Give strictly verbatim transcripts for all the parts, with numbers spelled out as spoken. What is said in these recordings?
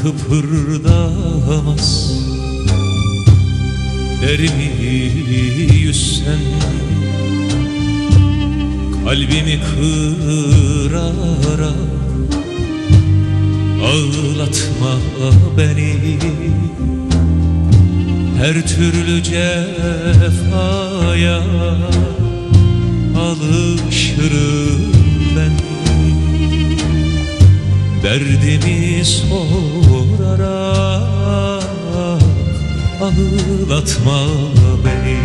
kıpırdamaz. Derimi yüzsen kalbimi kırara, ağlatma beni. Her türlü cefaya alışırım ben. Derdimi sorarak ağlatma beni.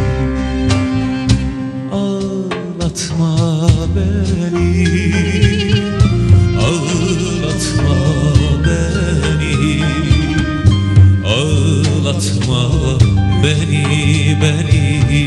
Ağlatma beni. Ağlatma beni. Ağlatma beni, beni.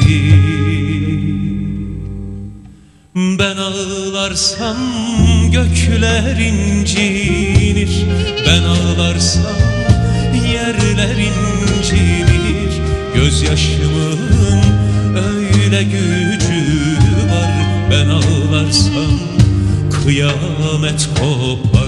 Ben ağlarsam gökler incinir, ben ağlarsam yerler incinir. Gözyaşımın öyle gücü var, ben ağlarsam kıyamet kopar.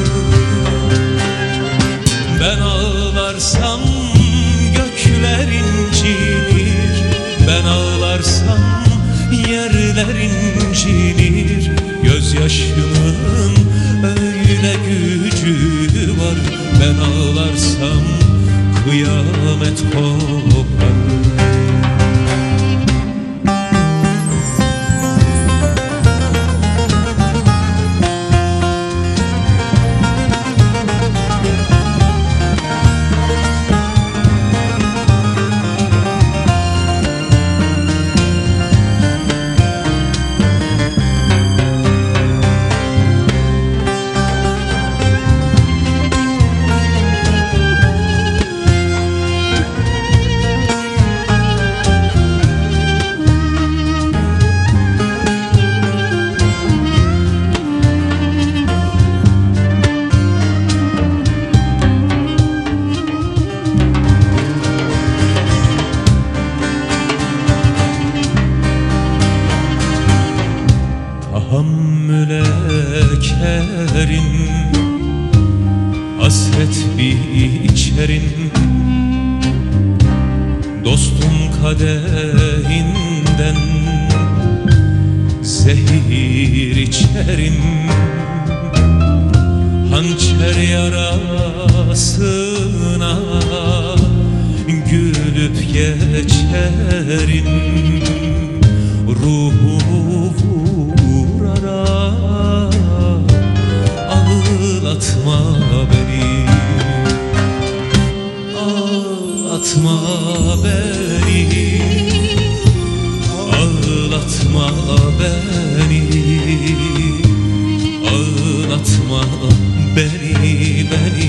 Ben ağlarsam gökler incinir, ben ağlarsam yerler incinir. Gözyaşımın öyle gücü var, ben ağlarsam kıyamet kopar. Tahammüle kerin, hasret biçerin. Dostum kadehinden zehir içerim. Hançer yarasına gülüp geçerim. Ruhu ağlatma beni. Ağlatma beni. Ağlatma beni. Ağlatma beni, beni.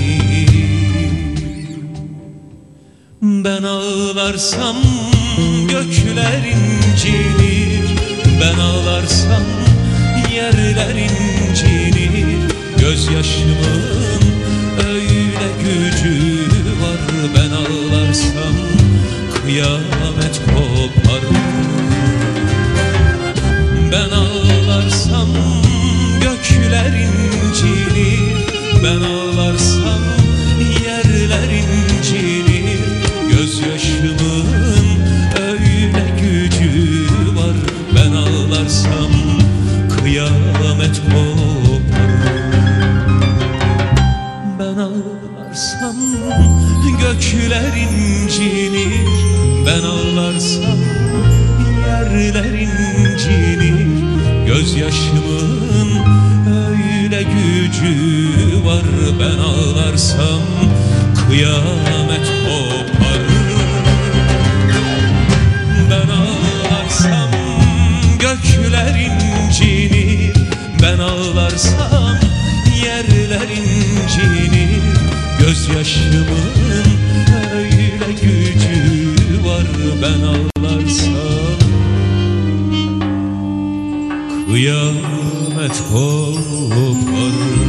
Ben ağlarsam gökler incinir, ben ağlarsam yerler incinir. Gözyaşımın öyle gücü var, ben ağlarsam kıyamet kopar. Ben ağlarsam gökler incinir, ben ağlarsam yerler incinir. Gözyaşımın öyle gücü var, ben ağlarsam kıyamet kopar. Ben ağlarsam gökler incinir, ben ağlarsam yerler incinir. Gözyaşımın öyle gücü var, ben ağlarsam kıyamet kopar. Ben ağlarsam gökler incinir, ben ağlarsam yerler incinir. Gözyaşımın öyle gücü var, ben ağlarsam kıyamet kopar.